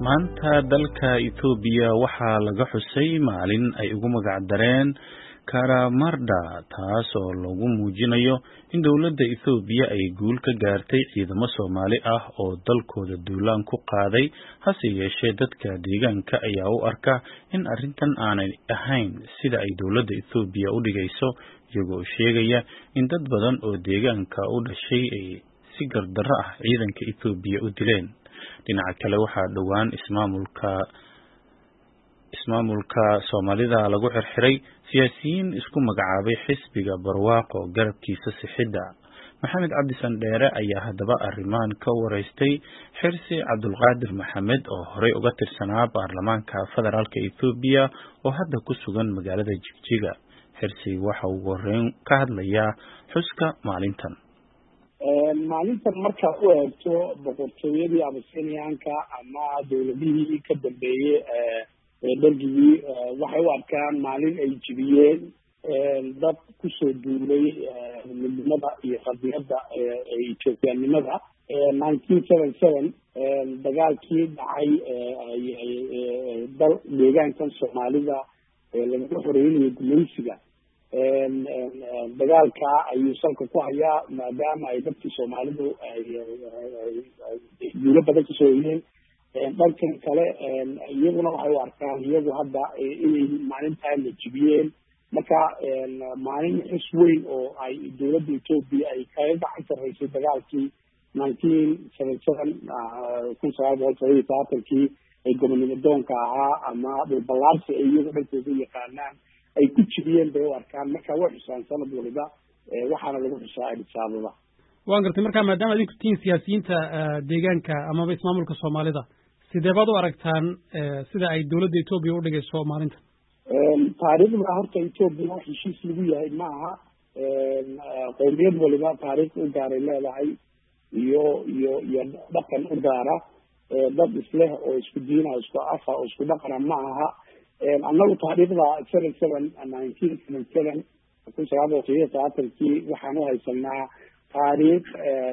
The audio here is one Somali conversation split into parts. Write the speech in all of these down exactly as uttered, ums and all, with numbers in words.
maanta dalka Itoobiya waxaa laga xusay maalin ay ugu magac dareen Karamarda taas oo lagu muujinayo in dowladda Itoobiya ay guul ka gaartay ciidamo Soomaali ah oo dalkooda duulaan ku qaaday hase yeeshee dadka deegaanka ayaa u arka in arrintan aanay ahayn sida ay dowladda Itoobiya u dhigayso iyagoo sheegaya in dad badan oo deegaanka u dhashay ay si gardarro ah ciidanka Itoobiya u dileen dhinaca kale waxaa dhowaan ismaamulka ismaamulka Soomaalida lagu xirxiray siyaasiyiin isku magacaabay xisbiga barwaaqo garabkiisa sixidda Maxamed Cabdi Sandheere ayaa haddaba arrimaan ka wareystay Xirsi Cabdulqaadir Maxamed oo horey uga tirsanaa baarlamaanka federaalka Itoobiya oo hadda ku sugan magaalada Jigjiga Xirsi waxa uu horreyn ka hadlayaa xuska maalintan maalintan marka u eegto boqortooyadii Abasiniyaanka ama dowladihii ka dambeeyay ee dalkii waxay u arkaan maalin ay jibiyeen dad ku soo duulay midnimada iyo qadiyadda ee Itoobiyaanimada nineteen seventy-seven dagaalkii dhacay dal deegaankan Soomaalida laga xoreeyay gumaysiga dagaalka ayuu salka ku hayaa maadaama ay dadkii Soomaalidu ay guulo badan kasoo yeeyeen dhankan kale iyaguna waxay u arkaan iyagu hadda inay maalintaa la jibiyeen marka maalin xus weyn oo ay dowladda Itoobiya ay kaga gacan sarreysay dagaalkii nineteen seventy-seven kun sagaal boqol todoba iyo tobankii ay gobonimo doonka ahaa ama dhulballaarsi ay iyagu dhankooda yaqaanaan ay ku jibiyeen bay u arkaan marka waa xusaan sanad waliba waxaana lagu xusaa Addis Ababa waan gartay marka maadaama idinku tihiin siyaasiyiinta deegaanka amaba ismaamulka Soomaalida sidee baad u aragtaan sida ay dowladda Itoobiya u dhigayso maalinta taariikhda horta Itoobiya wax heshiis lagu yahay ma aha qowmiyad waliba taariikh u gaaray leedahay iyo iyo iyo dhaqan u gaara dad isleh oo isku diina oo isku afa oo isku dhaqana ma aha annagu taariikhda seventy-seven nineteen seventy-seven kun sagaal boqol todoba iyo tobankii waxaan u haysanaa taariikh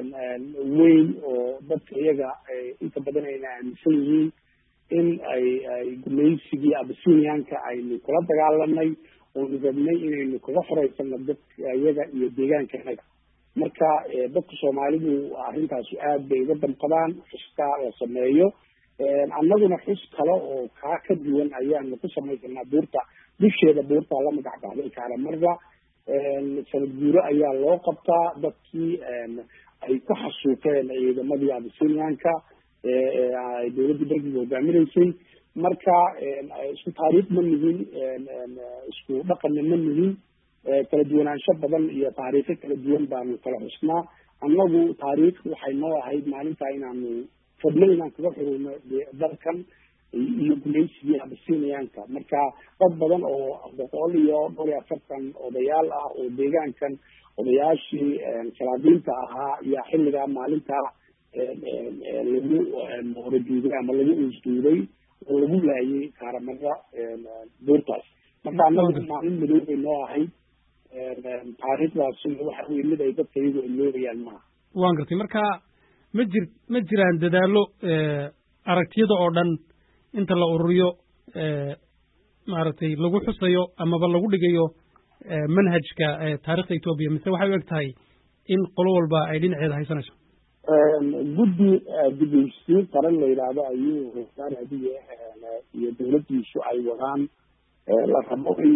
weyn oo dadka iyaga inta badan ayna aaminsan yihiin in ay ay gumaysigii Abasiniyaanka aynu kula dagaalanay oo nidabnay inaynu kaga xoreysano dadka iyaga iyo deegaankanaga marka dadka Soomaalidu arrintaas aad bay uga damqadaan xuska la sameeyo annaguna xus kale oo kaa ka duwan ayaanu ku samaysanaa buurta dusheeda buurta la magac baxday Karamarda sanad guuro ayaa loo qabtaa dadkii ay ku xasuuqeen ciidamadii Abasiniyaanka ee dowladda dalkiisa hogaaminaysay marka isku taariikh ma nihin isku dhaqanna ma nihin kala duwanaansho badan iyo taariikho kala duwan baanu kala xusnaa annagu taariikh waxay noo ahayd maalintaa inaanu fadlo inaan kaga xurino dalkan iyo gumaysigii Abasiniyaanka marka dad badan oo boqol iyo dhowr iyo afartan odayaal ah oo deegaankan odayaashii salaadiinta ahaa iyo xilligaa maalintaa lagu mooradiiday ama lagu usduuday oo lagu laayay Karamarda buurtaas marka annagu maalin madow bay noo ahayd taariikhdaas waxa weeye mid ay dadka iyagu iloobayaan maaha waan gartay marka ma jir ma jiraan dadaallo aragtiyada oo dhan inta la ururiyo maaragtay lagu xusayo amaba lagu dhigayo manhajka taariikhda Itoobiya mise waxay u eg tahay in qolo walba ay dhinaceeda haysanayso guddi dib-u-heshiisiin qaran la yidhaahdo ayuu rasaar hadiye iyo dowladdiisu ay wadaan la rabo in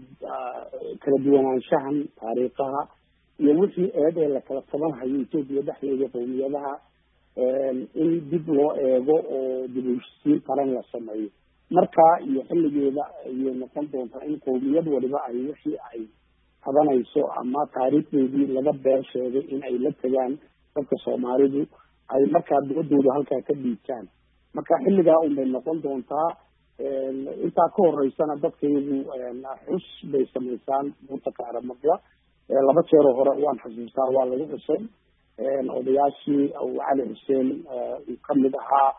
kala duwanaanshahan taariikhaha iyo wixii eed ee la kala taban hayo Itoobiya dhexdeeda qowmiyadaha in dib loo eego oo dib-u-heshiisiin qaran la sameeyo marka iyo xilligeeda ayay noqon doontaa in qowmiyad waliba ay wixii ay qabanayso ama taariikhdeedii laga beer sheegay in ay la tagaan dadka Soomaalidu ay markaa dowladooda halkaa ka dhiibtaan marka xilligaa un bay noqon doontaa intaa ka horeysana dadka iyagu xus bay samaysaan buurta Karamarda laba jeero hore waan xasuustaa waa lagu xusay odayaashii Cali Xuseen uu kamid ahaa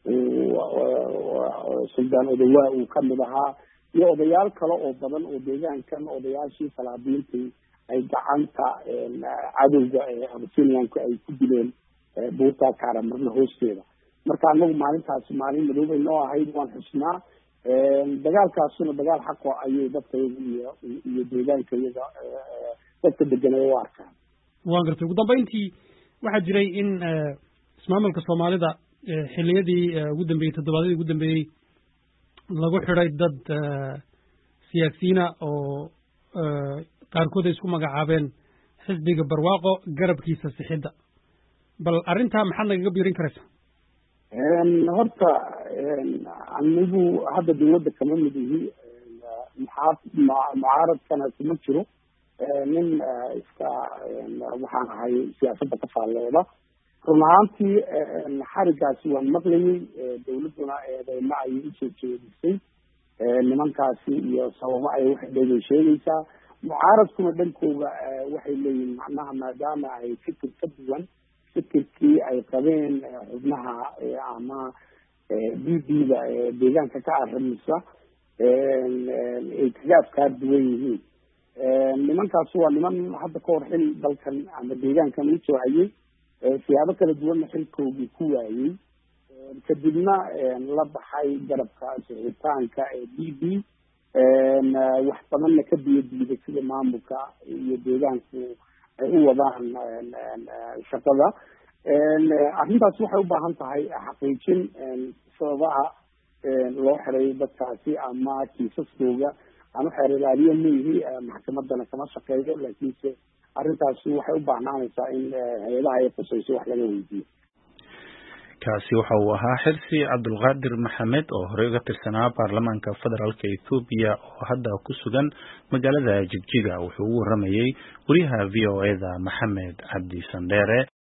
Suldaan Odawaa uu kamid ahaa iyo odayaal kale oo badan oo deegaankan odayaashii salaadiintii ay gacanta cadowga Abasiniyaanku ay ku dileen buurta Karamarda hoosteeda marka anagu maalintaasi maalin madoobay noo ahayd waan xusnaa dagaalkaasuna dagaal xaqo ayay dadka iyo iyo deegaanka iyaga dadka deganay u arkaan waan gartay ugu dambeyntii waxaa jiray in ismaamulka soomaalida xilliyadii ugu dambeeyey toddobaadyadii ugu dambeeyey lagu xidhay dad siyaasiyiina oo qaarkood ay isku magacaabeen xisbiga barwaaqo garabkiisa sixidda bal arrintaa maxaad nagaga biirin karaysaa horta anigu hadda dawladda kama mid ihi maxaa mucaaradkana kuma jiro nin iska waxaan ahay siyaasadda ka faallooda run ahaantii xarigaasi waan maqlayay dawladduna eedeyma ayay usoo jeedisay nimankaasi iyo sababo ay waxay sheegaysaa mucaaradkuna dhankooda waxay leeyihin macnaha maadaama ay fikir ka duwan fikirkii ay qabeen xubnaha ama b b da deegaanka ka arrimisa ay kaga afkaar duwan yihiin nimankaasi waa niman hadda ka hor xil dalkan ama deegaankan u soo hayay siyaabo kala duwanna xilkoogii ku waayey kadibna la baxay garabka sixitaanka ee b b wax badanna ka biyo diiday sida maamulka iyo deegaanku ay u wadaan shaqada arrintaas waxay u baahan tahay xaqiijin sababaha loo xiray dadkaasi ama kiisaskooga aan xeer ilaaliyo mihi maxkamadana kama shaqeeyo laakiinse arrintaasi waxay u baahnaanaysaa in hay-adaha ay khusayso wax laga weydiiyo kaasi waxa uu ahaa xirsi cabdulqaadir maxamed oo horey uga tirsanaa baarlamaanka federaalka Ethiopia oo hadda ku sugan magaalada Jigjiga wuxuu u waramayay wariyaha V O A da Maxamed Cabdi Sandere